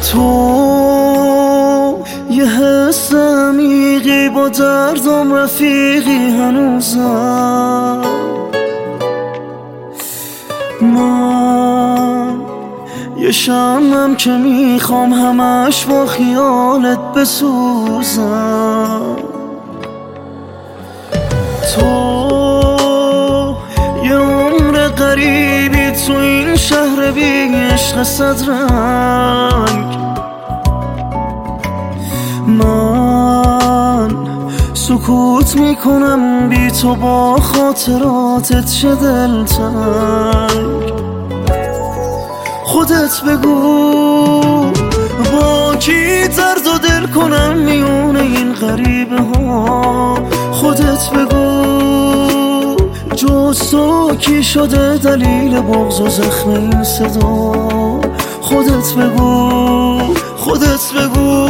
تو یه حس عمیقی با دردم رفیقی هنوزم. من یه شمعم که میخوام همش با خیالت بسوزم. تو یه عمر غریبی تو این شهر بی عشق صد رنگ. من سکوت میکنم بی تو با خاطراتت چه دلتنگ. خودت بگو با کی درد و دل کنم میونه این غریبه ها. خودت بگو جز تو کی شده دلیل بغض و زخم این صدا. خودت بگو، خودت بگو،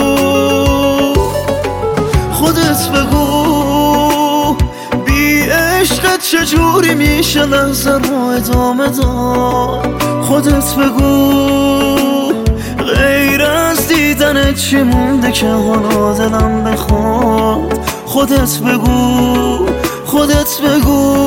خودت بگو بی عشقت چجوری میشه لحظه رو ادامه داد. خودت بگو غیر از دیدنت چی مونده که حالا دلم بخواد. خودت بگو، خودت بگو.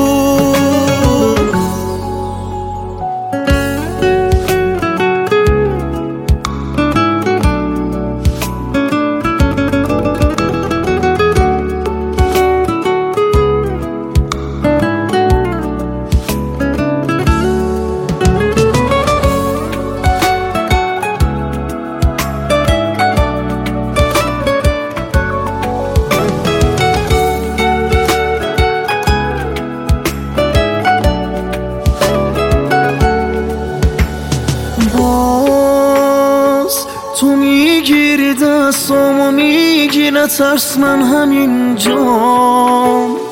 تو میگیری دستامو میگی نترس من همینجام.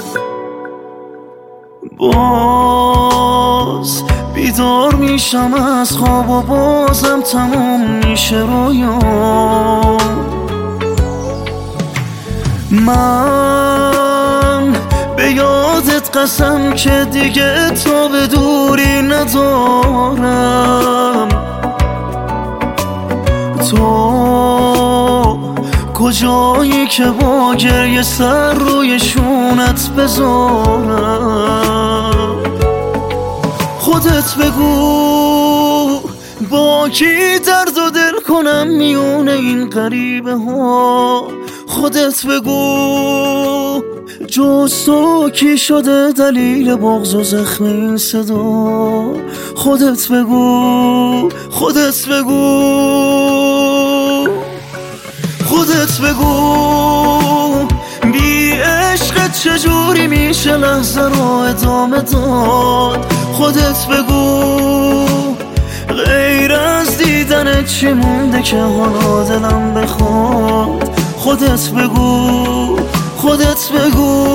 باز بیدار میشم از خواب و بازم تموم میشه رویام. من به یادت قسم که دیگه تو به دوری ندارم. تو کجایی که با گریه سر روی شونت بذارم. خودت بگو با کی درد و دل کنم میونه این غریبه ها. خودت بگو جز تو کی شده دلیل بغض و زخم این صدا. خودت بگو، خودت بگو، خودت بگو بی عشقت چجوری میشه لحظه رو ادامه داد. خودت بگو غیر از دیدنت چی مونده که حالا دلم بخواد. خودت بگو، خودت بگو.